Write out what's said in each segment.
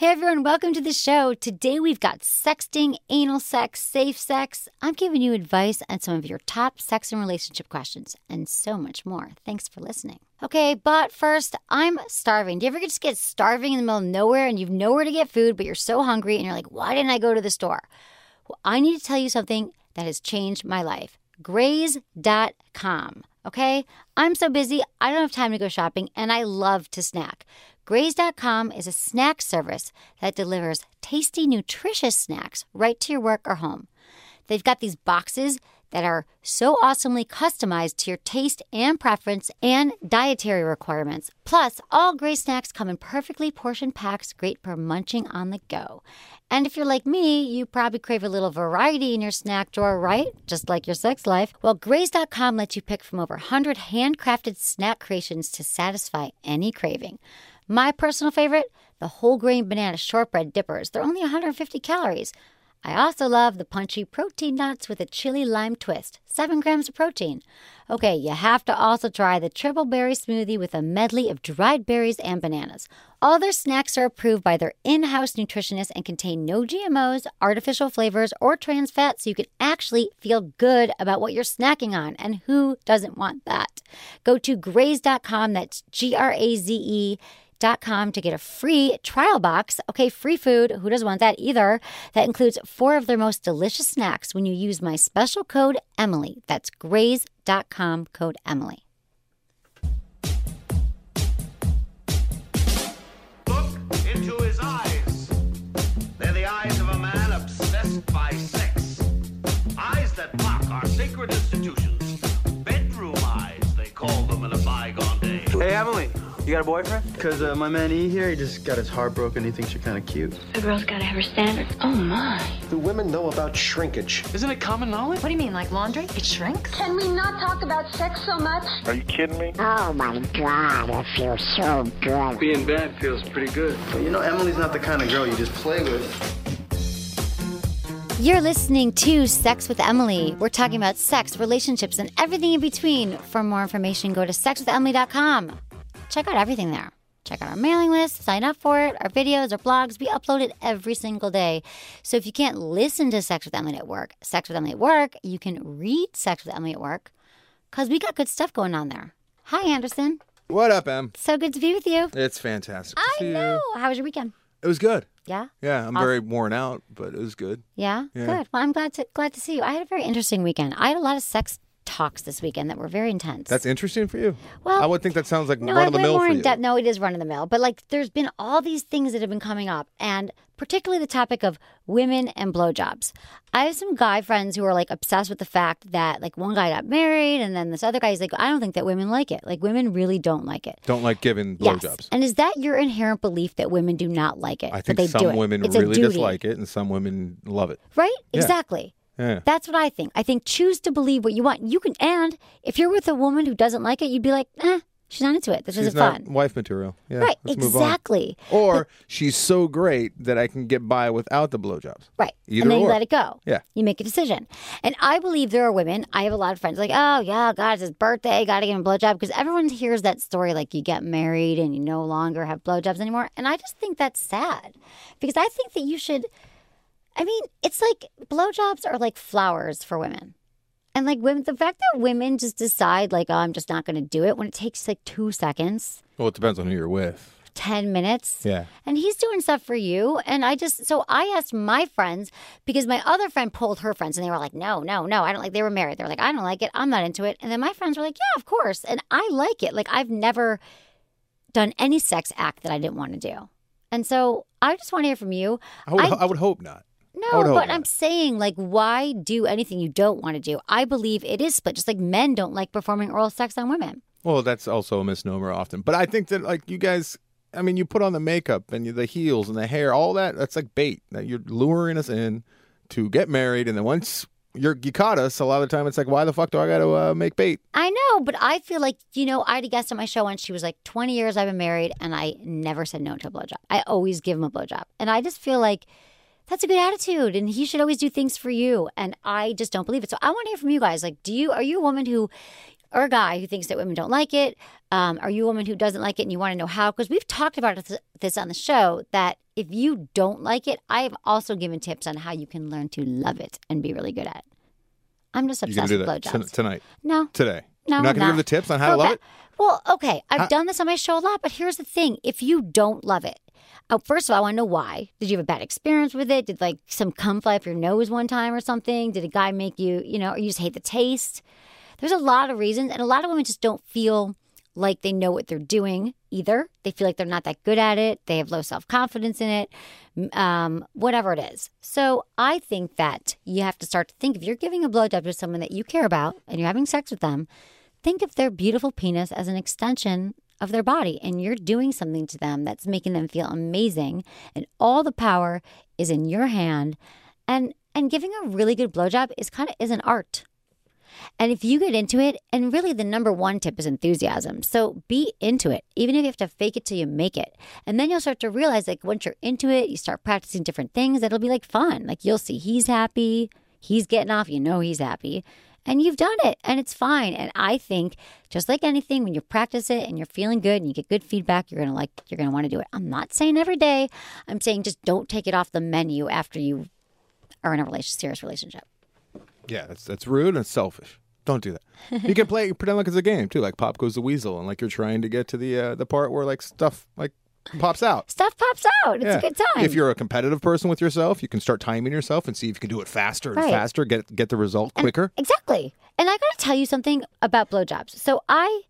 Hey everyone, welcome to the show. Today we've got sexting, anal sex, safe sex. I'm giving you advice on some of your top sex and relationship questions and so much more. Thanks for listening. Okay, but first, I'm starving. Do you ever just get starving in the middle of nowhere and you've nowhere to get food, but you're so hungry and you're like, why didn't I go to the store? Well, I need to tell you something that has changed my life. Graze.com. Okay? I'm so busy, I don't have time to go shopping, and I love to snack. Graze.com is a snack service that delivers tasty, nutritious snacks right to your work or home. They've got these boxes that are so awesomely customized to your taste and preference and dietary requirements. Plus, all Graze snacks come in perfectly portioned packs, great for munching on the go. And if you're like me, you probably crave a little variety in your snack drawer, right? Just like your sex life. Well, Graze.com lets you pick from over 100 handcrafted snack creations to satisfy any craving. My personal favorite, the whole grain banana shortbread dippers. They're only 150 calories. I also love the punchy protein nuts with a chili lime twist, 7 grams of protein. Okay, you have to also try the triple berry smoothie with a medley of dried berries and bananas. All their snacks are approved by their in-house nutritionists and contain no GMOs, artificial flavors, or trans fats, so you can actually feel good about what you're snacking on. And who doesn't want that? Go to Graze.com, that's Graze.com to get a free trial box. Okay, free food. Who doesn't want that either? That includes 4 of their most delicious snacks when you use my special code Emily. That's Graze.com, code Emily. Look into his eyes. They're the eyes of a man obsessed by sex. Eyes that mock our sacred institutions. Bedroom eyes, they call them in a bygone day. Hey, Emily. You got a boyfriend? Because my man E here, he just got his heart broken. He thinks you're kind of cute. A girl's got to have her standards. Oh, my. Do women know about shrinkage? Isn't it common knowledge? What do you mean, like laundry? It shrinks? Can we not talk about sex so much? Are you kidding me? Oh my God, I feel so good. Being bad feels pretty good. But you know, Emily's not the kind of girl you just play with. You're listening to Sex with Emily. We're talking about sex, relationships, and everything in between. For more information, go to sexwithemily.com. Check out everything there. Check out our mailing list, sign up for it, our videos, our blogs. We upload it every single day. So if you can't listen to Sex with Emily at work, you can read Sex with Emily at work because we got good stuff going on there. Hi, Anderson. What up, Em? So good to be with you. It's fantastic to I see know. you. How was your weekend? It was good. Yeah? Yeah, I'm very worn out, but it was good. Yeah? Yeah. Good. Well, I'm glad to see you. I had a very interesting weekend. I had a lot of sex talks this weekend that were very intense. That's interesting for you? Well, I would think that sounds like no, run-of-the-mill for you. No, it is run-of-the-mill. But, like, there's been all these things that have been coming up, and particularly the topic of women and blowjobs. I have some guy friends who are, like, obsessed with the fact that, like, one guy got married, and then this other guy's like, I don't think that women like it. Like, women really don't like it. Don't like giving Yes. blowjobs. And is that your inherent belief that women do not like it? I think but they do some it? women It's a really duty. dislike it, and some women love it. Right? Yeah. Exactly. Yeah. That's what I think. I think choose to believe what you want. You can, and if you're with a woman who doesn't like it, you'd be like, she's not into it. This She's isn't not fun. wife material. Yeah, Right, let's move on. exactly. Or she's so great that I can get by without the blowjobs. Right. Either and then you or. let it go. Yeah. You make a decision. And I believe there are women, I have a lot of friends like, oh, yeah, God, it's his birthday, got to give him a blowjob. Because everyone hears that story like you get married and you no longer have blowjobs anymore. And I just think that's sad. Because I think that you should, I mean, it's like blowjobs are like flowers for women. And like women, the fact that women just decide like, oh, I'm just not going to do it when it takes like 2 seconds, Well, it depends on who you're with. 10 minutes. Yeah. And he's doing stuff for you. And so I asked my friends because my other friend pulled her friends and they were like, no, I don't like, they were married. They were like, I don't like it. I'm not into it. And then my friends were like, yeah, of course. And I like it. Like I've never done any sex act that I didn't want to do. And so I just want to hear from you. I would hope not. I No, would hope but not. I'm saying, like, why do anything you don't want to do? I believe it is split. Just like men don't like performing oral sex on women. Well, that's also a misnomer often. But I think that, like, you guys, I mean, you put on the makeup and the heels and the hair, all that, that's like bait. That you're luring us in to get married. And then once you caught us, a lot of the time it's like, why the fuck do I got to make bait? I know, but I feel like, I had a guest on my show once. She was like, 20 years I've been married, and I never said no to a blowjob. I always give him a blowjob. And I just feel like that's a good attitude, and he should always do things for you. And I just don't believe it. So I want to hear from you guys. Like, are you a woman who or a guy who thinks that women don't like it, are you a woman who doesn't like it and you want to know how? Because we've talked about this on the show, that if you don't like it, I have also given tips on how you can learn to love it and be really good at it. I'm just obsessed with blowjobs. Tonight? No. Today? No, You're not going to give the tips on how to love it? Well, okay. I've done this on my show a lot, but here's the thing. If you don't love it, first of all, I want to know why. Did you have a bad experience with it? Did like some cum fly up your nose one time or something? Did a guy make you, or you just hate the taste? There's a lot of reasons. And a lot of women just don't feel like they know what they're doing either. They feel like they're not that good at it. They have low self-confidence in it, whatever it is. So I think that you have to start to think, if you're giving a blowjob to someone that you care about and you're having sex with them, think of their beautiful penis as an extension of their body, and you're doing something to them that's making them feel amazing, and all the power is in your hand. And giving a really good blowjob is an art. And if you get into it, and really the number one tip is enthusiasm. So be into it, even if you have to fake it till you make it. And then you'll start to realize, like, once you're into it, you start practicing different things. It'll be like fun. Like, you'll see he's happy, he's getting off, he's happy. And you've done it, and it's fine. And I think, just like anything, when you practice it and you're feeling good and you get good feedback, you're gonna want to do it. I'm not saying every day. I'm saying just don't take it off the menu after you are in a serious relationship. Yeah, that's rude and it's selfish. Don't do that. You can pretend like it's a game too, like Pop Goes the Weasel, and like you're trying to get to the part where like stuff like pops out. Stuff pops out. It's a good time. If you're a competitive person with yourself, you can start timing yourself and see if you can do it faster and faster, get the result quicker. Exactly. And I got to tell you something about blowjobs. So I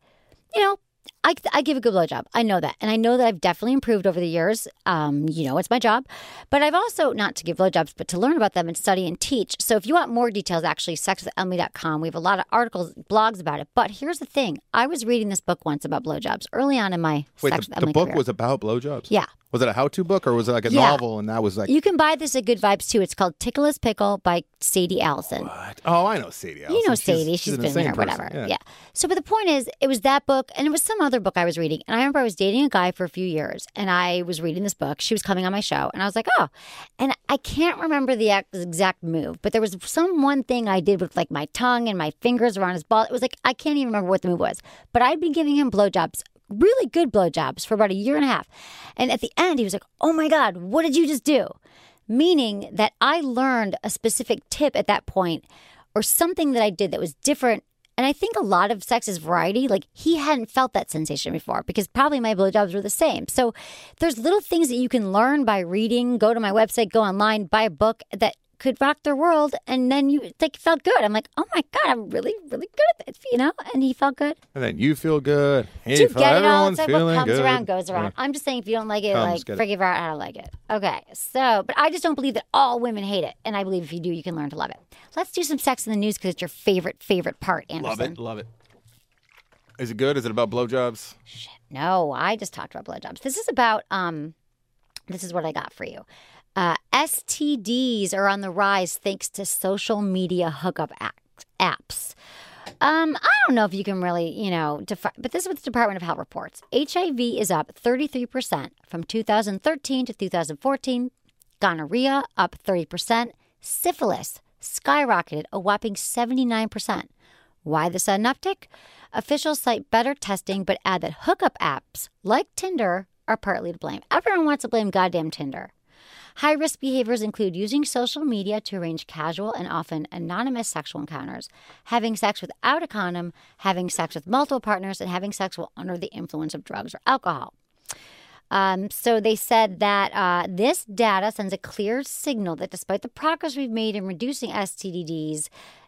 give a good blowjob. I know that. And I know that I've definitely improved over the years. It's my job. But I've also, not to give blowjobs, but to learn about them and study and teach. So if you want more details, actually, sexwithemily.com. We have a lot of articles, blogs about it. But here's the thing. I was reading this book once about blowjobs early on in my Sex with Emily the book career. Was about blowjobs? Yeah. Was it a how-to book or was it like a novel and that was like... You can buy this at Good Vibes too. It's called Tickle His Pickle by Sadie Allison. What? Oh, I know Sadie Allison. You know Sadie. She's been there, whatever. Yeah. So, but the point is, it was that book and it was some other book I was reading. And I remember I was dating a guy for a few years and I was reading this book. She was coming on my show and I was like, oh. And I can't remember the exact move, but there was one thing I did with like my tongue and my fingers around his ball. It was like, I can't even remember what the move was. But I'd been giving him blowjobs, really good blowjobs, for about a year and a half. And at the end, he was like, oh my God, what did you just do? Meaning that I learned a specific tip at that point or something that I did that was different. And I think a lot of sex is variety. Like, he hadn't felt that sensation before because probably my blowjobs were the same. So there's little things that you can learn by reading. Go to my website, go online, buy a book that could rock their world, and then you felt good. I'm like, oh my God, I'm really, really good at this, and he felt good. And then you feel good. Do you get it all? It's like what comes good. Around goes around. Yeah. I'm just saying, if you don't like it, figure out how to like it. Okay, so, but I just don't believe that all women hate it, and I believe if you do, you can learn to love it. Let's do some sex in the news because it's your favorite part, Anderson. Love it. Is it good? Is it about blowjobs? Shit, no, I just talked about blowjobs. This is about, this is what I got for you. STDs are on the rise thanks to social media hookup apps. I don't know if you can really, but this is what the Department of Health reports. HIV is up 33% from 2013 to 2014. Gonorrhea up 30%. Syphilis skyrocketed a whopping 79%. Why the sudden uptick? Officials cite better testing, but add that hookup apps like Tinder are partly to blame. Everyone wants to blame goddamn Tinder. High-risk behaviors include using social media to arrange casual and often anonymous sexual encounters, having sex without a condom, having sex with multiple partners, and having sex while under the influence of drugs or alcohol. So they said that this data sends a clear signal that despite the progress we've made in reducing STDs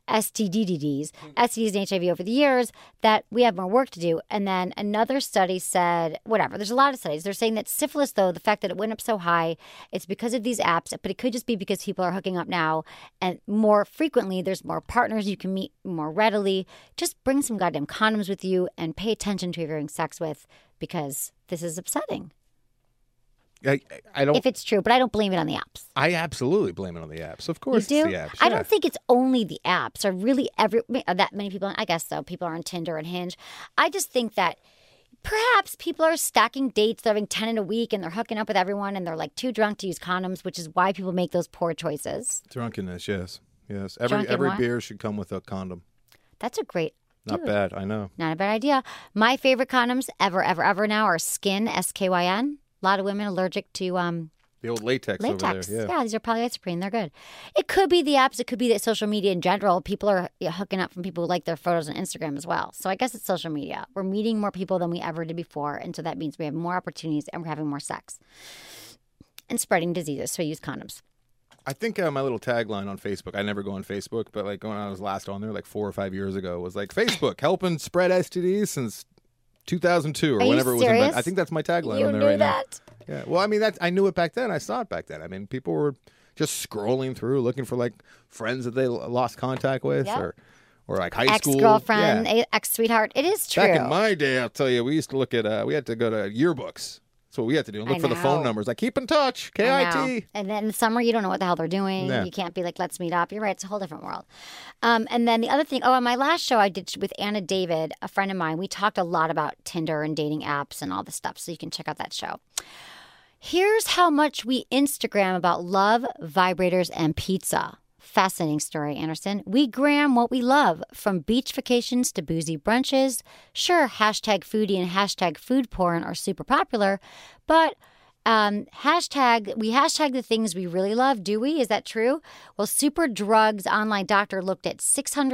and HIV over the years, that we have more work to do. And then another study said, there's a lot of studies. They're saying that syphilis, though, the fact that it went up so high, it's because of these apps, but it could just be because people are hooking up now. And more frequently, there's more partners you can meet more readily. Just bring some goddamn condoms with you and pay attention to who you're having sex with because this is upsetting. I don't. If it's true, but I don't blame it on the apps. I absolutely blame it on the apps. Of course, you do? It's the apps. I don't think it's only the apps. Are really that many people? I guess so. People are on Tinder and Hinge. I just think that perhaps people are stacking dates. They're having 10 in a week, and they're hooking up with everyone, and they're like too drunk to use condoms, which is why people make those poor choices. Drunkenness, yes. Every beer should come with a condom. That's a great Not Dude. bad. I know. Not a bad idea. My favorite condoms ever now are Skin, SKYN. A lot of women allergic to The old latex over latex. there. Yeah. These are polyisoprene. They're good. It could be the apps. It could be the social media in general. People are hooking up from people who like their photos on Instagram as well. So I guess it's social media. We're meeting more people than we ever did before. And so that means we have more opportunities and we're having more sex and spreading diseases. So use condoms. I think my little tagline on Facebook, I never go on Facebook, but like when I was last on there like 4 or 5 years ago was like, Facebook helping spread STDs since 2002 or Are you whenever it was serious? invented. I think that's my tagline You on there knew right that? now. Yeah. Well, I mean, I knew it back then. I saw it back then. I mean, people were just scrolling through looking for like friends that they lost contact with Yeah. or like high school. Ex-girlfriend, Yeah. ex-sweetheart. It is true. Back in my day, I'll tell you, we used to look at, we had to go to yearbooks. That's what we had to do. Look I for the phone know. numbers. Like, keep in touch. I know. KIT. And then in the summer, you don't know what the hell they're doing. Yeah. You can't be like, let's meet up. You're right. It's a whole different world. And then the other thing, on my last show I did with Anna David, a friend of mine, we talked a lot about Tinder and dating apps and all this stuff. So you can check out that show. Here's how much we Instagram about love, vibrators, and pizza. Fascinating story, Anderson. We gram what we love, from beach vacations to boozy brunches. Sure, hashtag foodie and hashtag food porn are super popular, but we hashtag the things we really love, do we? Is that true? Well, Super Drugs Online Doctor looked at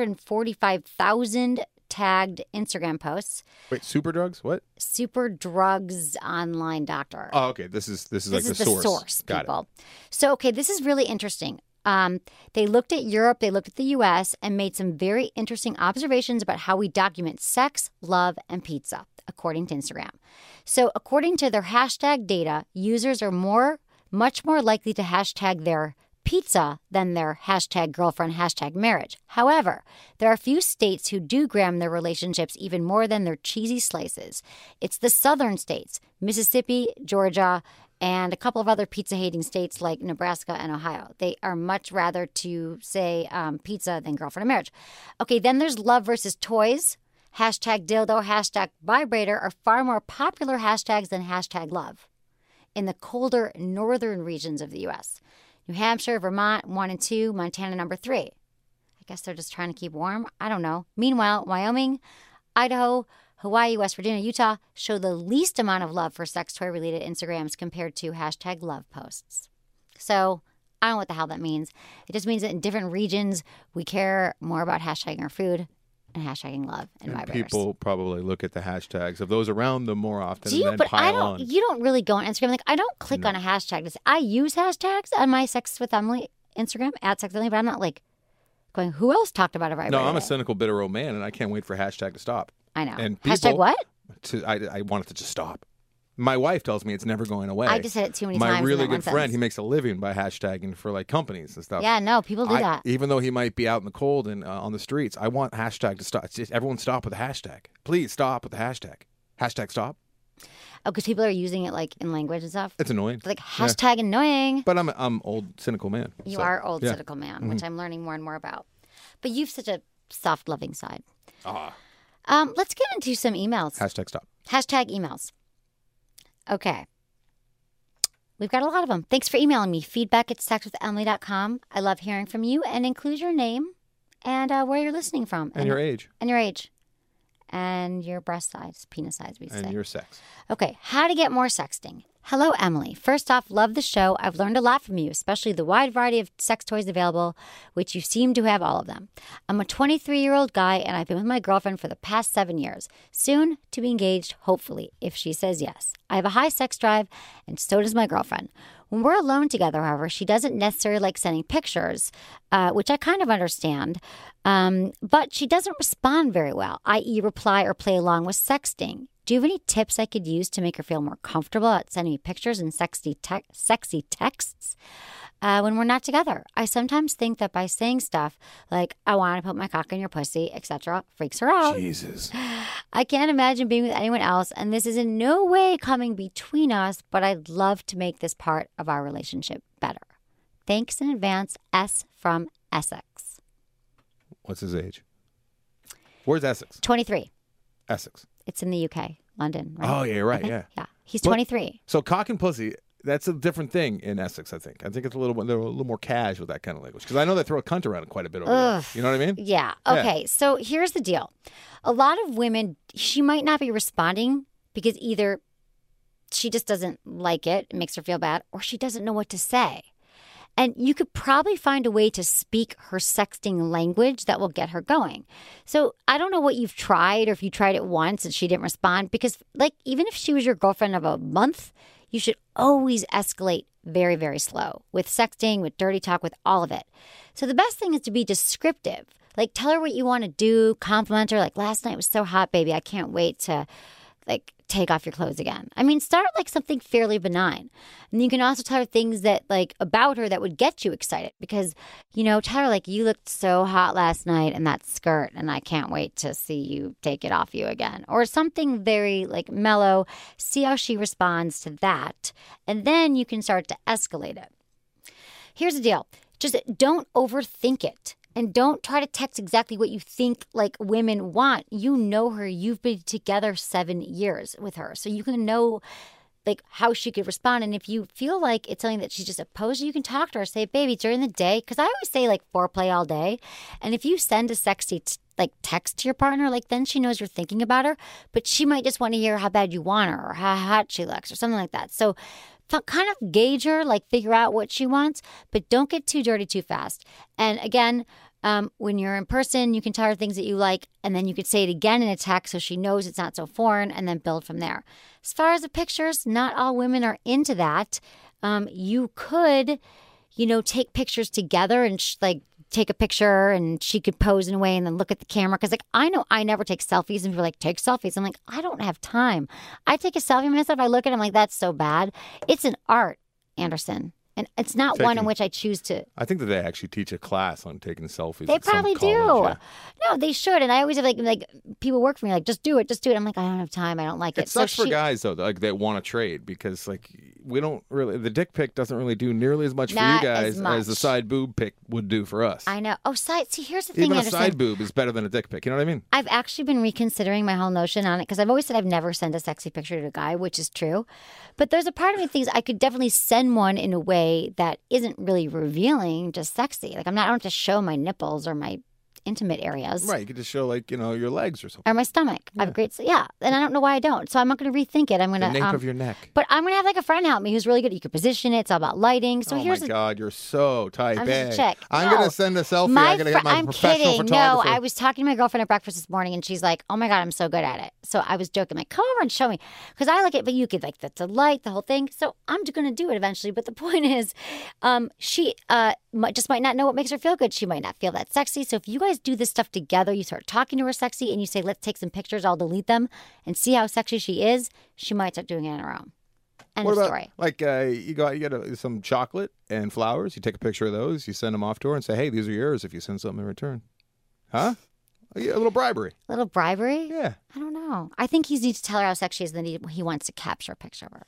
645,000 tagged Instagram posts. Wait, super drugs? What? Super Drugs Online Doctor. Oh, okay. This is like This the is source. Got people. So, okay, this is really interesting. They looked at Europe, they looked at the U.S., and made some very interesting observations about how we document sex, love, and pizza, according to Instagram. So, according to their hashtag data, users are much more likely to hashtag their pizza than their hashtag girlfriend, hashtag marriage. However, there are a few states who do gram their relationships even more than their cheesy slices. It's the southern states, Mississippi, Georgia, and a couple of other pizza-hating states like Nebraska and Ohio. They are much rather to say pizza than girlfriend and marriage. Okay, then there's love versus toys. Hashtag dildo, hashtag vibrator are far more popular hashtags than hashtag love in the colder northern regions of the U.S. New Hampshire, Vermont, 1 and 2, Montana, number 3. I guess they're just trying to keep warm. I don't know. Meanwhile, Wyoming, Idaho, Hawaii, West Virginia, Utah show the least amount of love for sex toy-related Instagrams compared to hashtag love posts. So I don't know what the hell that means. It just means that in different regions, we care more about hashtagging our food and hashtagging love and vibrators. People probably look at the hashtags of those around them more often Do you? and then But pile I don't. on. You don't really go on Instagram. Like I don't click on a hashtag. I use hashtags on my Sex with Emily Instagram at Sex with Emily, but I'm not like going. Who else talked about a vibrator? No, I'm a today?" cynical, bitter old man, and I can't wait for hashtag to stop. I know. And Hashtag people- what? I want it to just stop. My wife tells me it's never going away. I just said it too many My times in really that one good friend, sentence. he makes a living by hashtagging for like companies and stuff. Yeah, no, people do that. Even though he might be out in the cold and on the streets, I want hashtag to stop. It's just, everyone stop with the hashtag. Please stop with the hashtag. Hashtag stop. Oh, because people are using it like in language and stuff. It's annoying. Like hashtag annoying. But I'm old, cynical man. You so, are old, yeah. cynical man, which I'm learning more and more about. But you've such a soft, loving side. Let's get into some emails. Hashtag stop. Hashtag emails. Okay. We've got a lot of them. Thanks for emailing me. Feedback at sexwithemily.com. I love hearing from you, and include your name and where you're listening from. And your age. And your age. And your breast size, penis size, we say. And your sex. Okay, how to get more sexting. Hello, Emily. First off, love the show. I've learned a lot from you, especially the wide variety of sex toys available, which you seem to have all of them. I'm a 23-year-old guy, and I've been with my girlfriend for the past 7 years. Soon to be engaged, hopefully, if she says yes. I have a high sex drive, and so does my girlfriend. When we're alone together, however, she doesn't necessarily like sending pictures, which I kind of understand, but she doesn't respond very well, i.e. reply or play along with sexting. Do you have any tips I could use to make her feel more comfortable at sending me pictures and sexy texts when we're not together? I sometimes think that by saying stuff like, I want to put my cock in your pussy, etc., freaks her out. Jesus. I can't imagine being with anyone else, and this is in no way coming between us, but I'd love to make this part of our relationship better. Thanks in advance, S from Essex. What's his age? Where's Essex? 23. Essex. It's in the UK, London. Right? Oh, yeah, you're right. I think. Yeah. Yeah. He's What? 23. So cock and pussy, that's a different thing in Essex, I think. I think it's they're a little more cash with that kind of language. Because I know they throw a cunt around quite a bit over there. You know what I mean? Yeah. Okay. So here's the deal. A lot of women, she might not be responding because either she just doesn't like it makes her feel bad, or she doesn't know what to say. And you could probably find a way to speak her sexting language that will get her going. So I don't know what you've tried, or if you tried it once and she didn't respond, because like even if she was your girlfriend of a month, you should always escalate very, very slow with sexting, with dirty talk, with all of it. So the best thing is to be descriptive. Like tell her what you want to do, compliment her. Like last night was so hot, baby. I can't wait to like take off your clothes again. I mean, start like something fairly benign. And you can also tell her things that like about her that would get you excited because, you know, tell her like you looked so hot last night in that skirt and I can't wait to see you take it off you again. Or something very like mellow. See how she responds to that. And then you can start to escalate it. Here's the deal. Just don't overthink it. And don't try to text exactly what you think like women want. You know her. You've been together 7 years with her. So you can know like how she could respond. And if you feel like it's something that she's just opposed to, you can talk to her. Say, baby, during the day, because I always say like foreplay all day. And if you send a sexy like text to your partner, like then she knows you're thinking about her. But she might just want to hear how bad you want her or how hot she looks or something like that. So kind of gauge her, like figure out what she wants, but don't get too dirty too fast. And again, when you're in person, you can tell her things that you like, and then you could say it again in a text so she knows it's not so foreign, and then build from there. As far as the pictures, not all women are into that. You could, you know, take pictures together and like take a picture and she could pose in a way and then look at the camera. Because like I know I never take selfies and people are like, take selfies. I'm like, I don't have time. I take a selfie myself. I look at it, I'm like, that's so bad. It's an art, Anderson. And it's not one in which I choose to. I think that they actually teach a class on taking selfies. They probably do. Yeah. No, they should. And I always have like people work for me like, just do it. I'm like, I don't have time. I don't like it. It sucks for guys though, like that want to trade because like we don't really. The dick pic doesn't really do nearly as much for you guys as the side boob pic would do for us. I know. Oh, see, here's the thing. Even a side boob is better than a dick pic. You know what I mean? I've actually been reconsidering my whole notion on it because I've always said I've never sent a sexy picture to a guy, which is true. But there's a part of me that thinks I could definitely send one in a way that isn't really revealing, just sexy. Like I don't have to show my nipples or my intimate areas. Right. You could just show like, you know, your legs or something. Or my stomach. Yeah. I have great, and I don't know why I don't. So I'm not going to rethink it. I'm going to. The nape of your neck. But I'm going to have like a friend help me who's really good. You can position it. It's all about lighting. So here's. Oh my God, you're so type A. I'm just a chick. I'm going to send a selfie. I'm going to get my professional photographer. No, I was talking to my girlfriend at breakfast this morning and she's like, oh my God, I'm so good at it. So I was joking, like, come over and show me. Because I like it, but you could like the light, the whole thing. So I'm going to do it eventually. But the point is, she just might not know what makes her feel good. She might not feel that sexy. So if you guys do this stuff together, you start talking to her sexy and you say, let's take some pictures, I'll delete them and see how sexy she is, she might start doing it on her own. End of story. Like you get some chocolate and flowers, you take a picture of those, you send them off to her and say, hey, these are yours if you send something in return. Huh? A little bribery. A little bribery? Yeah. I don't know. I think he needs to tell her how sexy she is and then he wants to capture a picture of her.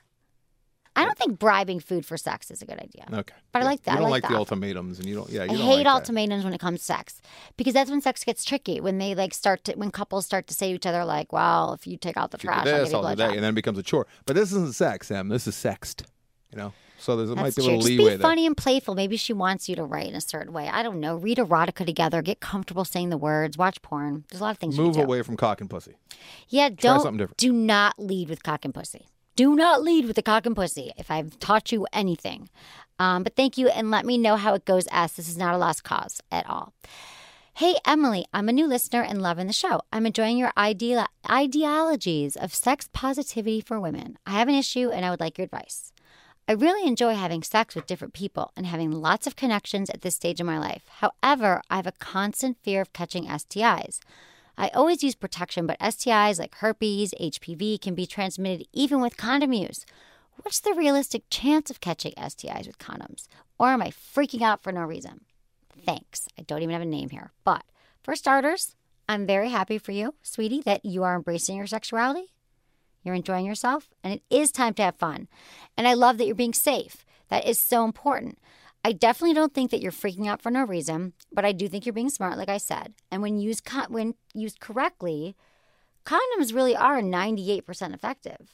I don't think bribing food for sex is a good idea. Okay. But I like that. You don't like the offer. ultimatums and you don't, yeah, you I don't hate like ultimatums when it comes to sex because that's when sex gets tricky. When they like when couples start to say to each other like, well, if you take out the trash, I'll give you a blowjob. And then it becomes a chore. But this isn't sex, Em. This is sext, you know? So there might be a little Just leeway there. be funny and playful. Maybe she wants you to write in a certain way. I don't know. Read erotica together. Get comfortable saying the words. Watch porn. There's a lot of things you can do. Move away from cock and pussy. Yeah, Try something different. Do not lead with cock and pussy. Do not lead with the cock and pussy if I've taught you anything. But thank you, and let me know how it goes, S. This is not a lost cause at all. Hey, Emily, I'm a new listener and loving the show. I'm enjoying your ideologies of sex positivity for women. I have an issue, and I would like your advice. I really enjoy having sex with different people and having lots of connections at this stage of my life. However, I have a constant fear of catching STIs. I always use protection, but STIs like herpes, HPV can be transmitted even with condom use. What's the realistic chance of catching STIs with condoms? Or am I freaking out for no reason? Thanks. I don't even have a name here. But for starters, I'm very happy for you, sweetie, that you are embracing your sexuality. You're enjoying yourself, and it is time to have fun. And I love that you're being safe. That is so important. I definitely don't think that you're freaking out for no reason, but I do think you're being smart, like I said. And when used correctly, condoms really are 98% effective.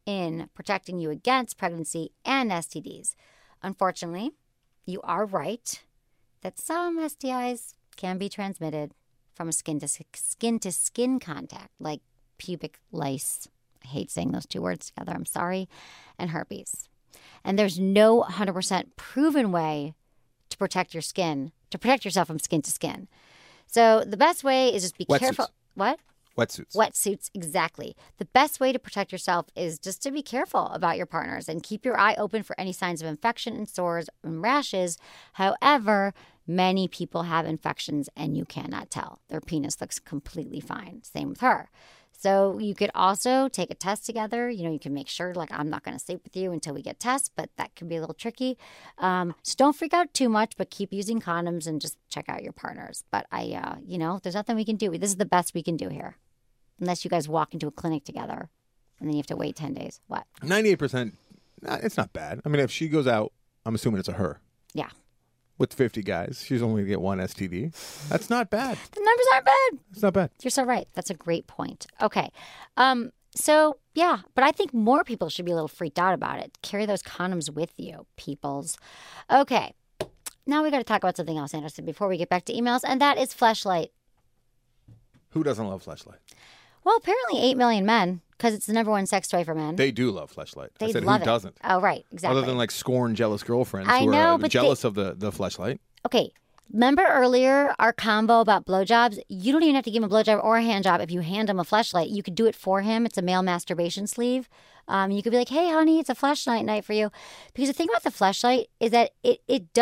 in protecting you against pregnancy and STDs. Unfortunately, you are right that some STIs can be transmitted from a skin-to-skin contact, like pubic lice. I hate saying those two words together. I'm sorry. And herpes. And there's no 100% proven way to protect your skin, to protect yourself from skin to skin. So the best way is just be careful. What? Wetsuits. Wetsuits, exactly. The best way to protect yourself is just to be careful about your partners and keep your eye open for any signs of infection and sores and rashes. However, many people have infections and you cannot tell. Their penis looks completely fine. Same with her. So you could also take a test together. You know, you can make sure, like, I'm not going to sleep with you until we get tests, but that can be a little tricky. So don't freak out too much, but keep using condoms and just check out your partners. But there's nothing we can do. This is the best we can do here. Unless you guys walk into a clinic together and then you have to wait 10 days. What? 98%, it's not bad. I mean, if she goes out, I'm assuming it's a her. Yeah. With 50 guys, she's only going to get one STD. That's not bad. The numbers aren't bad. It's not bad. You're so right. That's a great point. Okay. So, yeah, but I think more people should be a little freaked out about it. Carry those condoms with you, peoples. Okay. Now we got to talk about something else, Anderson, before we get back to emails, and that is Fleshlight. Who doesn't love Fleshlight? Well, apparently 8 million men, because it's the number one sex toy for men. They do love Fleshlight. They I said, love who it. doesn't? Oh, right. Exactly. Other than like scorn, jealous girlfriends I who know, are but jealous of the Fleshlight. Okay. Remember earlier our combo about blowjobs? You don't even have to give him a blowjob or a hand job if you hand him a Fleshlight. You could do it for him. It's a male masturbation sleeve. You could be like, hey, honey, it's a Fleshlight night for you. Because the thing about the Fleshlight is that it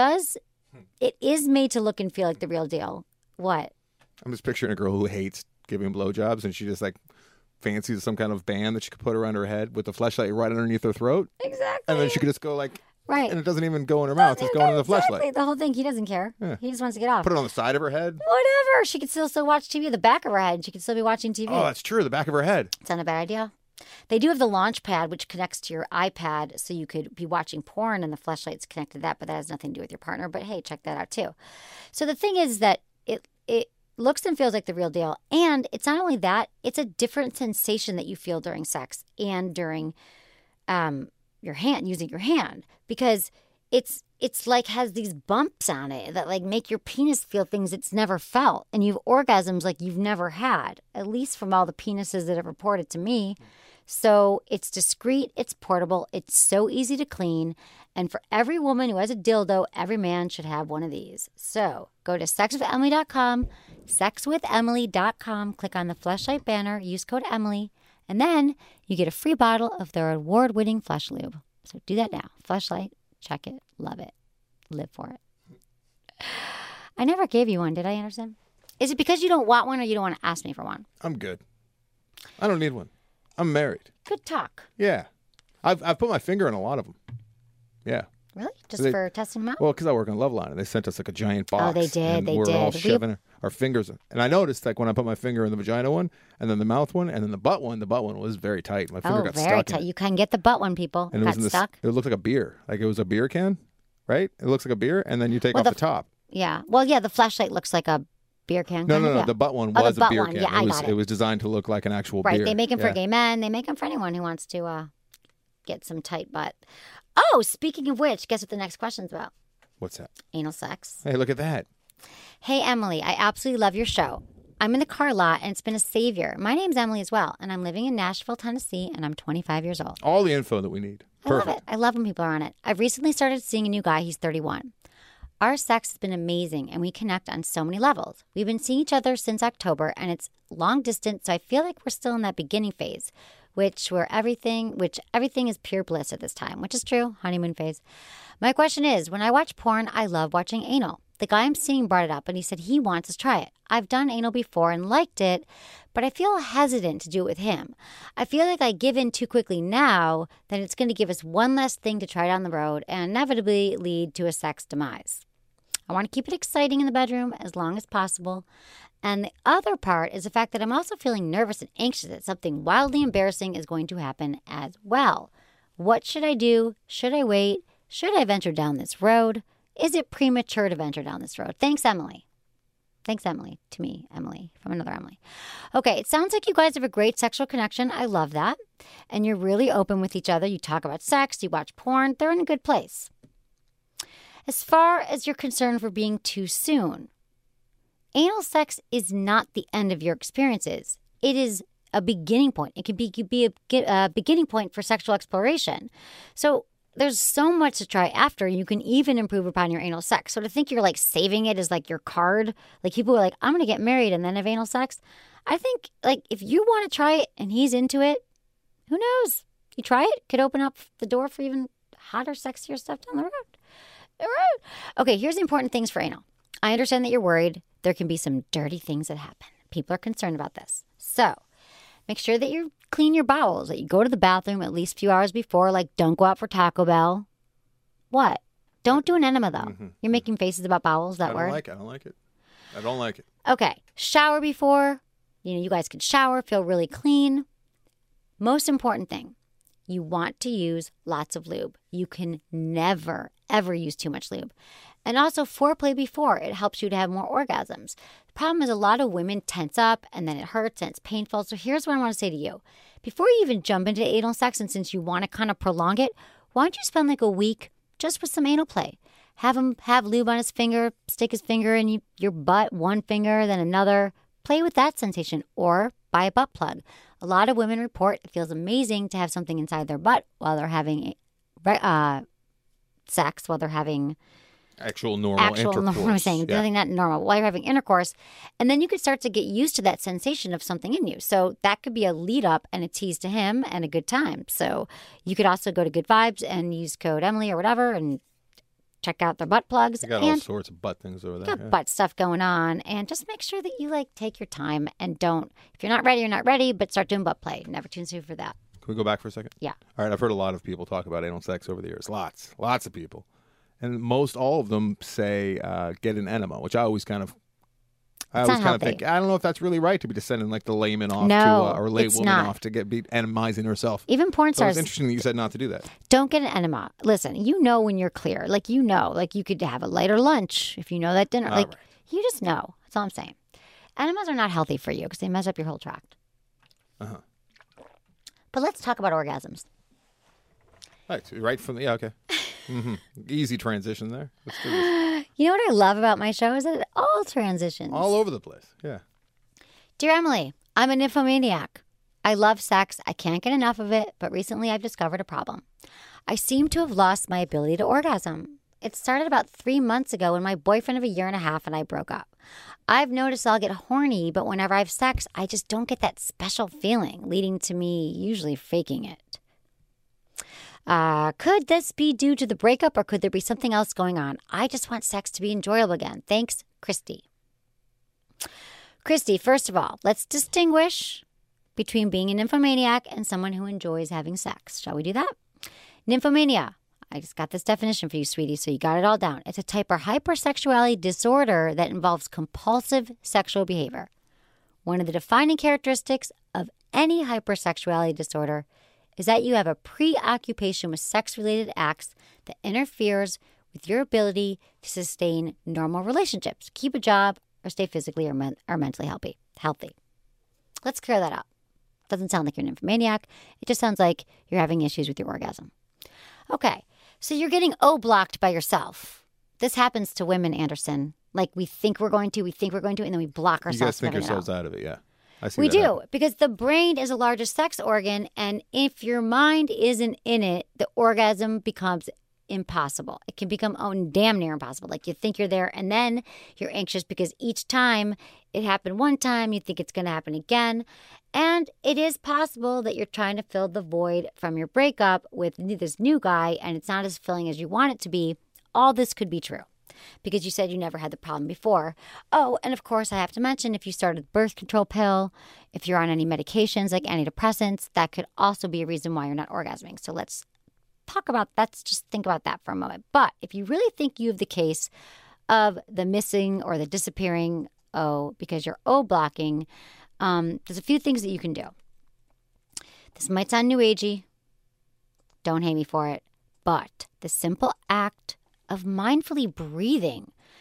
is made to look and feel like the real deal. What? I'm just picturing a girl who hates giving blowjobs and she just like fancies some kind of band that she could put around her head with the Fleshlight right underneath her throat. Exactly. And then she could just go like, right. And it doesn't even go in her mouth. It's going in the Fleshlight. The whole thing. He doesn't care. Yeah. He just wants to get off. Put it on the side of her head. Whatever. She could still watch TV. The back of her head. She could still be watching TV. Oh, that's true. The back of her head. It's not a bad idea. They do have the launch pad, which connects to your iPad, so you could be watching porn and the Fleshlight's connected to that, but that has nothing to do with your partner. But hey, check that out too. So the thing is that it looks and feels like the real deal. And it's not only that, it's a different sensation that you feel during sex and during using your hand. Because it's like has these bumps on it that like make your penis feel things it's never felt. And you have orgasms like you've never had, at least from all the penises that have reported to me. So it's discreet, it's portable, it's so easy to clean. And for every woman who has a dildo, every man should have one of these. So go to sexwithemily.com, sexwithemily.com, click on the Fleshlight banner, use code Emily, and then you get a free bottle of their award-winning Flesh Lube. So do that now. Fleshlight, check it, love it, live for it. I never gave you one, did I, Anderson? Is it because you don't want one or you don't want to ask me for one? I'm good. I don't need one. I'm married. Good talk. Yeah. I've put my finger in a lot of them. Yeah. Really? Just for testing them out? Well, because I work on Loveline, and they sent us like a giant box. Oh, they did. And They we're did. all shoving our fingers in. And I noticed, like, when I put my finger in the vagina one, and then the mouth one, and then the butt one was very tight. My finger got very stuck tight. in it. You can get the butt one, people. And it got was stuck. It looked like a beer. Like it was a beer can, right? It looks like a beer, and then you take off the top. Yeah. Well, yeah, the Fleshlight looks like a beer can. No. Yeah. The butt one Oh, was the butt a beer one. can. Yeah, I got it. It was designed to look like an actual Right. beer. They make them for Yeah. gay men. They make them for anyone who wants to get some tight butt. Oh, speaking of which, guess what the next question's about? What's that? Anal sex. Hey, look at that. Hey, Emily, I absolutely love your show. I'm in the car lot, and it's been a savior. My name's Emily as well, and I'm living in Nashville, Tennessee, and I'm 25 years old. All the info that we need. Perfect. I love it. I love when people are on it. I've recently started seeing a new guy. He's 31. Our sex has been amazing, and we connect on so many levels. We've been seeing each other since October, and it's long distance, so I feel like we're still in that beginning phase, which everything is pure bliss at this time, which is true, honeymoon phase. My question is, when I watch porn, I love watching anal. The guy I'm seeing brought it up, and he said he wants to try it. I've done anal before and liked it, but I feel hesitant to do it with him. I feel like I give in too quickly now, then it's going to give us one less thing to try down the road and inevitably lead to a sex demise. I want to keep it exciting in the bedroom as long as possible. And the other part is the fact that I'm also feeling nervous and anxious that something wildly embarrassing is going to happen as well. What should I do? Should I wait? Should I venture down this road? Is it premature to venture down this road? Thanks, Emily. Thanks, Emily. To me, Emily, from another Emily. Okay, it sounds like you guys have a great sexual connection. I love that. And you're really open with each other. You talk about sex, you watch porn. They're in a good place. As far as you're concerned for being too soon, anal sex is not the end of your experiences. It is a beginning point. It could be a beginning point for sexual exploration. So there's so much to try after. You can even improve upon your anal sex. So to think you're like saving it as like your card, like people are like, I'm going to get married and then have anal sex. I think like if you want to try it and he's into it, who knows? You try it, could open up the door for even hotter, sexier stuff down the road. Okay, here's the important things for anal. I understand that you're worried. There can be some dirty things that happen. People are concerned about this. So make sure that you clean your bowels, that you go to the bathroom at least a few hours before, like don't go out for Taco Bell. What? Don't do an enema, though. Mm-hmm. You're making faces about bowels, that word? I don't like it. Okay. Shower before. You guys can shower, feel really clean. Most important thing, you want to use lots of lube. You can never, ever use too much lube. And also foreplay before. It helps you to have more orgasms. The problem is a lot of women tense up and then it hurts and it's painful. So here's what I want to say to you. Before you even jump into anal sex, and since you want to kind of prolong it, why don't you spend like a week just with some anal play? Have him have lube on his finger, stick his finger in your butt, one finger, then another. Play with that sensation or buy a butt plug. A lot of women report it feels amazing to have something inside their butt while they're having sex, while they're having actual normal intercourse. I'm saying nothing not normal. While you're having intercourse, and then you could start to get used to that sensation of something in you. So that could be a lead up and a tease to him and a good time. So you could also go to Good Vibes and use code Emily or whatever and check out their butt plugs. They got all sorts of butt things over there. Got butt stuff going on, and just make sure that you take your time and don't. If you're not ready, you're not ready. But start doing butt play. Never too soon for that. Can we go back for a second? Yeah. All right. I've heard a lot of people talk about anal sex over the years. Lots of people. And all of them say get an enema, which I always kind of think, I don't know if that's really right to be just sending like the layman off or lay woman off to be enemizing herself. Even porn stars. It's interesting that you said not to do that. Don't get an enema. Listen, when you're clear. You could have a lighter lunch if you know that dinner. Right. You just know. That's all I'm saying. Enemas are not healthy for you because they mess up your whole tract. Uh-huh. But let's talk about orgasms. Right from the, okay. Mm-hmm. Easy transition there. Let's do this. You know what I love about my show is that it all transitions. All over the place, yeah. Dear Emily, I'm a nymphomaniac. I love sex. I can't get enough of it, but recently I've discovered a problem. I seem to have lost my ability to orgasm. It started about 3 months ago when my boyfriend of a year and a half and I broke up. I've noticed I'll get horny, but whenever I have sex, I just don't get that special feeling, leading to me usually faking it. Could this be due to the breakup or could there be something else going on? I just want sex to be enjoyable again. Thanks, Christy. Christy, first of all, let's distinguish between being a nymphomaniac and someone who enjoys having sex. Shall we do that? Nymphomania. I just got this definition for you, sweetie, so you got it all down. It's a type of hypersexuality disorder that involves compulsive sexual behavior. One of the defining characteristics of any hypersexuality disorder is that you have a preoccupation with sex-related acts that interferes with your ability to sustain normal relationships, keep a job, or stay physically or mentally healthy. Let's clear that up. Doesn't sound like you're a nymphomaniac. It just sounds like you're having issues with your orgasm. Okay, so you're getting O-blocked by yourself. This happens to women, Anderson. Like we think we're going to, and then we block ourselves. You guys think yourselves out of it, yeah. We do, because the brain is the largest sex organ, and if your mind isn't in it, the orgasm becomes impossible. It can become damn near impossible. Like you think you're there, and then you're anxious because each time it happened one time, you think it's going to happen again. And it is possible that you're trying to fill the void from your breakup with this new guy, and it's not as filling as you want it to be. All this could be true. Because you said you never had the problem before. Oh, and of course, I have to mention, if you started a birth control pill, if you're on any medications like antidepressants, that could also be a reason why you're not orgasming. So let's just think about that for a moment. But if you really think you have the case of the missing or the disappearing O because you're O blocking, there's a few things that you can do. This might sound new agey. Don't hate me for it. But the simple act of mindfully breathing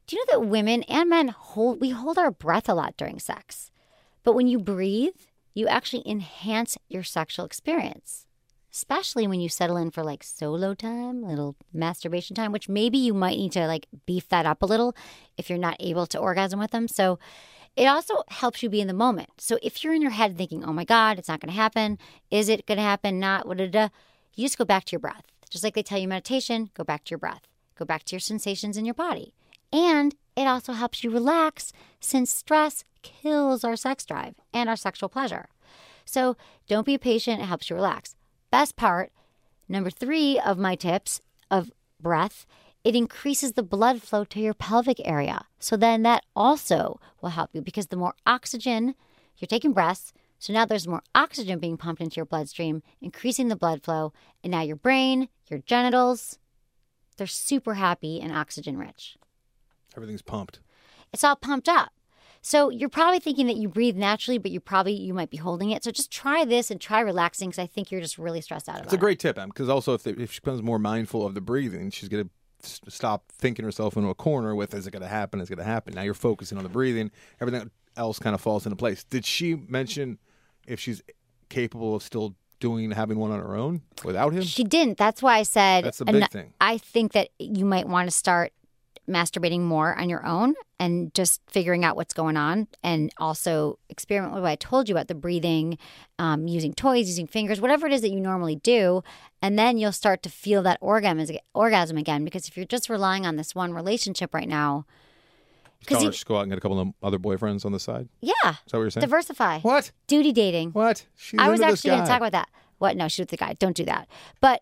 Do you know that women and men hold our breath a lot during sex? But when you breathe, you actually enhance your sexual experience, especially when you settle in for like solo time, little masturbation time, which maybe you might need to like beef that up a little if you're not able to orgasm with them. So it also helps you be in the moment. So if you're in your head thinking, oh my God, it's not going to happen. Is it going to happen? Not. You just go back to your breath. Just like they tell you meditation, go back to your breath. Go back to your sensations in your body. And it also helps you relax since stress kills our sex drive and our sexual pleasure. So don't be impatient. It helps you relax. Best part, number 3 of my tips of breath, it increases the blood flow to your pelvic area. So then that also will help you because the more oxygen, you're taking breaths, so now there's more oxygen being pumped into your bloodstream, increasing the blood flow, and now your brain, your genitals, they're super happy and oxygen rich. Everything's pumped. It's all pumped up. So you're probably thinking that you breathe naturally, but you might be holding it. So just try this and try relaxing because I think you're just really stressed out about it. It's a great tip, Em, because also if she becomes more mindful of the breathing, she's going to stop thinking herself into a corner with, is it going to happen? Is it going to happen? Now you're focusing on the breathing. Everything else kind of falls into place. Did she mention if she's capable of still having one on her own without him? She didn't. That's why I said that's a big thing. I think that you might want to start masturbating more on your own and just figuring out what's going on, and also experiment with what I told you about the breathing, using toys, using fingers, whatever it is that you normally do, and then you'll start to feel that orgasm again. Because if you're just relying on this one relationship right now, tell her just go out and get a couple of other boyfriends on the side. Yeah, is that what you're saying? Diversify. What? Duty dating. What? I was actually going to talk about that. What? No, shoot the guy. Don't do that. But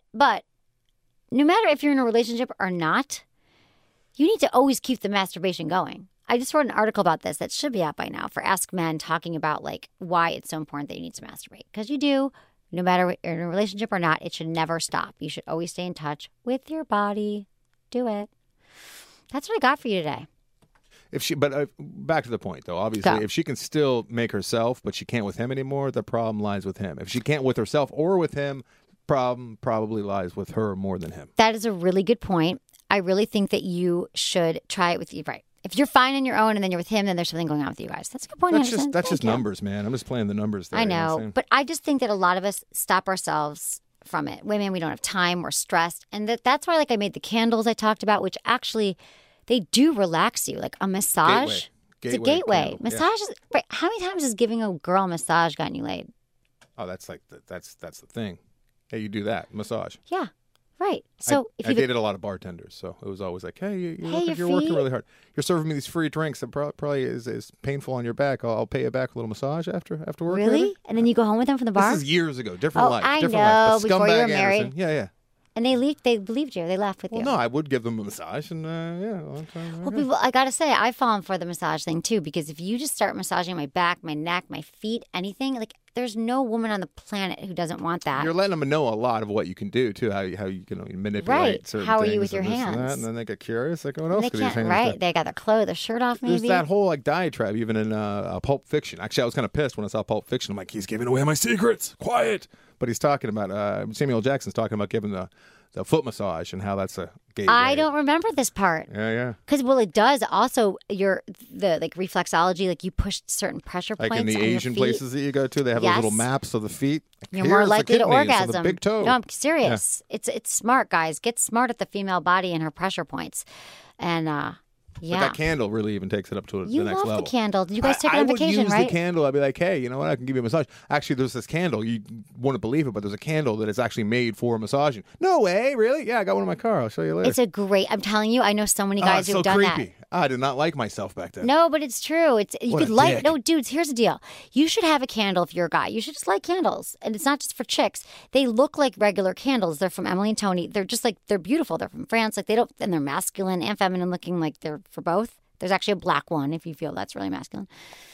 no matter if you're in a relationship or not, you need to always keep the masturbation going. I just wrote an article about this that should be out by now for Ask Men, talking about like why it's so important that you need to masturbate. Because you do, no matter if you're in a relationship or not, it should never stop. You should always stay in touch with your body. Do it. That's what I got for you today. But back to the point, though. Obviously, if she can still make herself, but she can't with him anymore, the problem lies with him. If she can't with herself or with him, problem probably lies with her more than him. That is a really good point. I really think that you should try it with you. Right. If you're fine on your own and then you're with him, then there's something going on with you guys. That's a good point. That's just numbers, man. I'm just playing the numbers there. I know. But I just think that a lot of us stop ourselves from it. Women, we don't have time. We're stressed. And that's why I made the candles I talked about, which actually they do relax you. Like a massage. It's a gateway. Massage is, right. How many times has giving a girl a massage gotten you laid? Oh, that's the thing. Hey, you do that. Massage. Yeah. Right. So I dated a lot of bartenders, so it was always like, hey, you're working really hard. You're serving me these free drinks that probably is painful on your back. I'll pay you back a little massage after work. Really? Maybe? And then you go home with them from the bar? This is years ago. Different life. I different know. Life. Before you were married. Anderson. Yeah. And they believed you. They laughed with you. Well, no, I would give them a massage, and a long time. Well, people, I gotta say, I've fallen for the massage thing too, because if you just start massaging my back, my neck, my feet, anything, like there's no woman on the planet who doesn't want that. You're letting them know a lot of what you can do too, how you can manipulate certain things. How are you with your hands? And then they get curious, like, what else could these hands do? Right, they got their shirt off. Maybe there's that whole diatribe even in Pulp Fiction. Actually, I was kind of pissed when I saw Pulp Fiction. I'm like, he's giving away my secrets. Quiet. But he's talking about Samuel Jackson's talking about giving the foot massage and how that's a gateway. I don't remember this part. Yeah. Because it does also the reflexology, like you push certain pressure points. Like in the Asian places that you go to, they have those little maps of the feet. You're more likely to orgasm. The big toe. No, I'm serious. Yeah. It's smart, guys. Get smart at the female body and her pressure points, and yeah. But that candle really even takes it up to the next level. You love the candle. You guys took it on vacation, right? I would use the candle. I'd be like, hey, you know what? I can give you a massage. Actually, there's this candle. You wouldn't believe it, but there's a candle that is actually made for massaging. No way, really? Yeah, I got one in my car. I'll show you later. I'm telling you, I know so many guys who've done creepy. that. I did not like myself back then. No, but it's true. You what could a light. dick. No, dudes. Here's the deal. You should have a candle if you're a guy. You should just light candles, and it's not just for chicks. They look like regular candles. They're from Emily and Tony. They're just like they're beautiful. They're from France. Like and they're masculine and feminine looking. Like they're for both. There's actually a black one if you feel that's really masculine.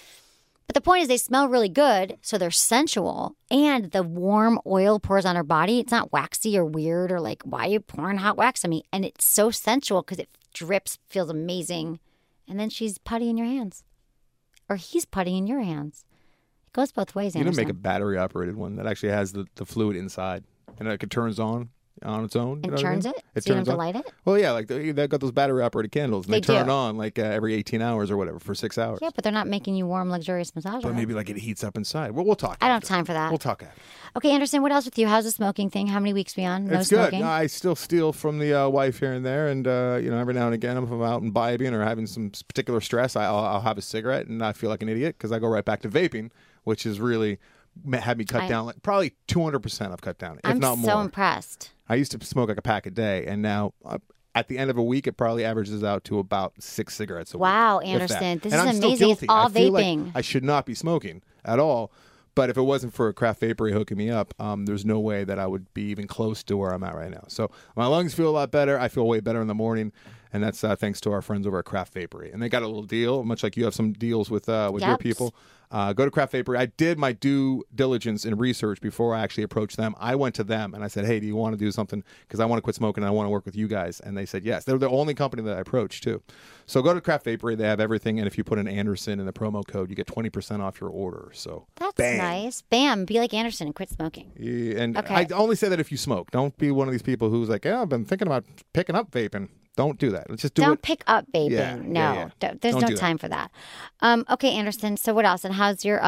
But the point is they smell really good, so they're sensual, and the warm oil pours on her body. It's not waxy or weird or like, why are you pouring hot wax on me? And it's so sensual because it drips, feels amazing. And then she's putty in your hands. Or he's putty in your hands. It goes both ways, Anderson. You can make a battery-operated one that actually has the fluid inside, and it turns on. on its own. And you know what I turns mean? it? So you don't have to on. light it? Well, yeah, like they've got those battery operated candles, and They they turn do. on like every 18 hours or whatever for 6 hours. Yeah, but they're not making you warm, luxurious massage. But oil. maybe like it heats up inside. Well, we'll talk. I don't have after. time for that. We'll talk after. Okay, Anderson, what else with you? How's the smoking thing? How many weeks beyond? No It's smoking? good. I still steal from the wife here and there, and every now and again, if I'm out imbibing or having some particular stress, I'll have a cigarette, and I feel like an idiot because I go right back to vaping, which has really had me cut down like probably 200%. I've cut down, if I'm not more. so impressed. I used to smoke like a pack a day, and now at the end of a week, it probably averages out to about 6 cigarettes a week. Wow, if that. Anderson, this And is I'm still amazing. It's guilty. all I feel vaping. Like I should not be smoking at all. But if it wasn't for a Craft Vapory hooking me up, there's no way that I would be even close to where I'm at right now. So my lungs feel a lot better. I feel way better in the morning, and that's thanks to our friends over at Craft Vapory. And they got a little deal, much like you have some deals with your Yep. people. Go to Craft Vapory. I did my due diligence and research before I actually approached them. I went to them and I said, hey, do you want to do something? Because I want to quit smoking and I want to work with you guys. And they said yes. They're the only company that I approached, too. So go to Craft Vapory. They have everything. And if you put an Anderson in the promo code, you get 20% off your order. So That's bang. nice. Bam, be like Anderson and quit smoking. Yeah, and Okay. I only say that if you smoke. Don't be one of these people who's like, yeah, I've been thinking about picking up vaping. Don't do that. Let's just do Don't it. pick up vaping. Yeah, no, yeah, yeah. There's Don't no do that. time for that. Okay, Anderson. So what else? And how's your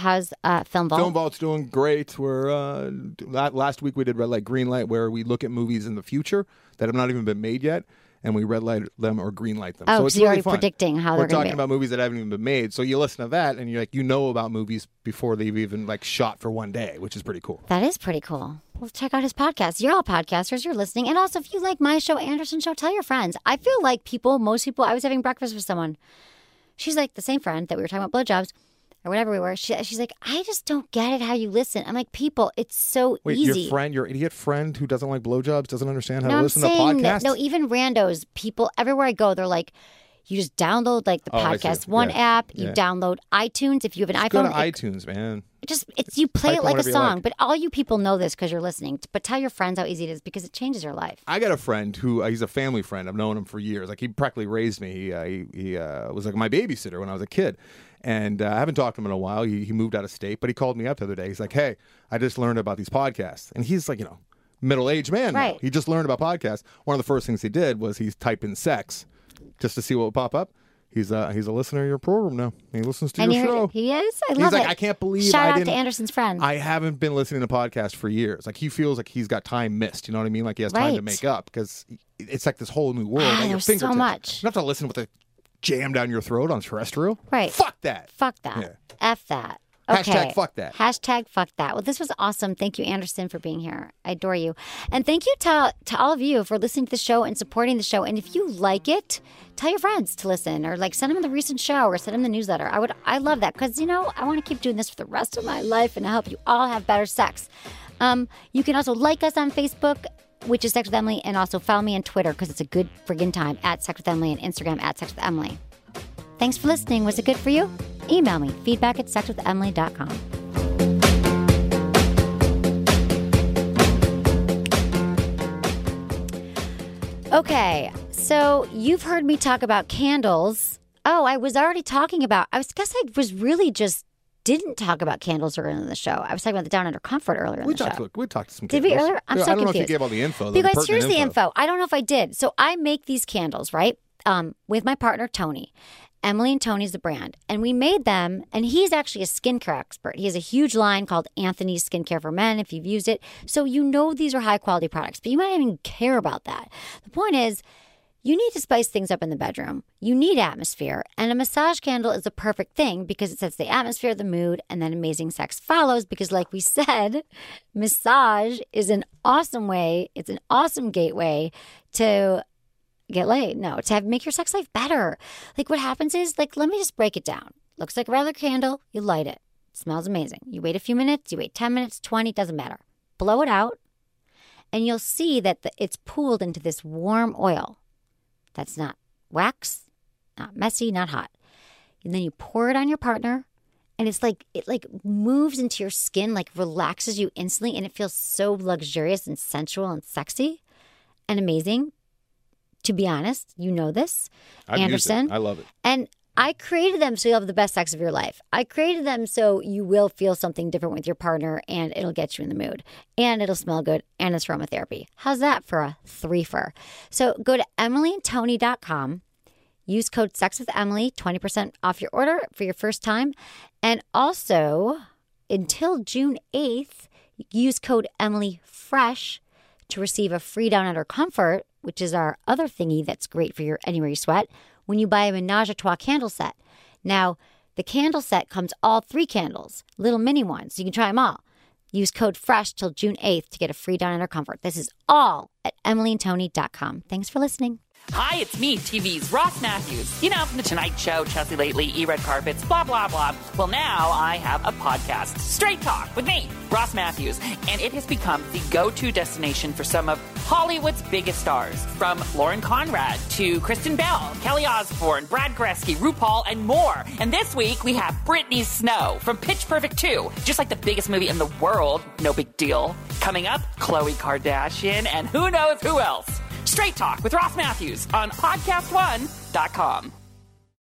Film Vault? Film Vault's doing great. We're last week we did Red Light, Green Light, where we look at movies in the future that have not even been made yet, and we red light them or green light them. Oh, so it's so you're really already fun. predicting how We're they're going talking to be. about movies that haven't even been made. So you listen to that, and you're like, about movies before they've even like shot for one day, which is pretty cool. That is pretty cool. Well, check out his podcast. You're all podcasters. You're listening. And also, if you like my show, Anderson Show, tell your friends. I feel like most people, I was having breakfast with someone. She's like the same friend that we were talking about blowjobs or whatever we were. She's like, I just don't get it how you listen. I'm like, people, it's so Wait, easy. your idiot friend who doesn't like blowjobs doesn't understand how No, to I'm listen to saying podcasts? that, no, even randos, people, everywhere I go, they're like, you just download like the Oh, I see. Podcast One Yeah. app. You Yeah. download iTunes. If you have an Go iPhone, to iTunes, man. you play Type it in like a whatever you song. like. But all you people know this because you're listening. But tell your friends how easy it is because it changes your life. I got a friend who he's a family friend. I've known him for years. Like he practically raised me. He was like my babysitter when I was a kid, and I haven't talked to him in a while. He moved out of state, but he called me up the other day. He's like, "Hey, I just learned about these podcasts," and he's like, middle-aged man. now. Right. He just learned about podcasts. One of the first things he did was he typed in sex, just to see what would pop up. He's a listener of your program now. He listens to And your show. he is? I He's love like, it. I can't believe Shout I out didn't. to Anderson's friend. I haven't been listening to podcasts for years. Like he feels like he's got time missed. You know what I mean? Like he has time to Right. make up because it's like this whole new world. at your there's so fingertips. much. You don't have to listen with a jam down your throat on terrestrial. Right. Fuck that. Fuck that. Yeah. F that. Okay. Hashtag fuck that. Hashtag fuck that. Well, this was awesome. Thank you, Anderson, for being here. I adore you. And thank you to all of you for listening to the show and supporting the show. And if you like it, tell your friends to listen or like send them the recent show or send them the newsletter. I love that because, I want to keep doing this for the rest of my life and help you all have better sex. You can also like us on Facebook, which is Sex with Emily, and also follow me on Twitter because it's a good friggin' time at Sex with Emily and Instagram at Sex with Emily. Thanks for listening. Was it good for you? Email me, feedback@sexwithemily.com. Okay, so you've heard me talk about candles. Oh, I was already talking about, I really just didn't talk about candles earlier in the show. I was talking about the Down Under Comfort earlier in We the show. talked to some. Did we candles. earlier? I'm I so don't know if confused. you gave all the info. the Because pertinent here's the info. I don't know if I did. So I make these candles, right? With my partner, Tony. Emily and Tony's the brand. And we made them, and he's actually a skincare expert. He has a huge line called Anthony's Skincare for Men, if you've used it. So these are high-quality products, but you might not even care about that. The point is, you need to spice things up in the bedroom. You need atmosphere, and a massage candle is a perfect thing because it sets the atmosphere, the mood, and then amazing sex follows because like we said, massage is an awesome way, it's an awesome gateway to get laid. No, to make your sex life better. Like what happens is, let me just break it down. Looks like a regular candle, you light it. Smells amazing. You wait a few minutes, you wait 10 minutes, 20, doesn't matter. Blow it out, and you'll see that it's pooled into this warm oil. That's not wax, not messy, not hot. And then you pour it on your partner, and it's like it moves into your skin, like relaxes you instantly, and it feels so luxurious and sensual and sexy and amazing. To be honest, you know this, I've used Anderson. it. I love it. And I created them so you'll have the best sex of your life. I created them so you will feel something different with your partner and it'll get you in the mood. And it'll smell good and it's aromatherapy. How's that for a threefer? So go to EmilyandTony.com. Use code SEXWithEmily, 20% off your order for your first time. And also, until June 8th, use code EmilyFresh to receive a free Down Under Comfort, which is our other thingy that's great for your anywhere you sweat, when you buy a Menage a Trois candle set. Now, the candle set comes all 3 candles, little mini ones, so you can try them all. Use code FRESH till June 8th to get a free Down Under Comfort. This is all at EmilyandTony.com. Thanks for listening. Hi, it's me, TV's Ross Matthews. You know, from The Tonight Show, Chelsea Lately, E-Red Carpets, blah, blah, blah. Well, now I have a podcast, Straight Talk, with me, Ross Matthews. And it has become the go-to destination for some of Hollywood's biggest stars. From Lauren Conrad to Kristen Bell, Kelly Osbourne, Brad Goreski, RuPaul, and more. And this week, we have Brittany Snow from Pitch Perfect 2. Just like the biggest movie in the world, no big deal. Coming up, Khloe Kardashian, and who knows who else. Straight Talk with Ross Matthews on podcast1.com.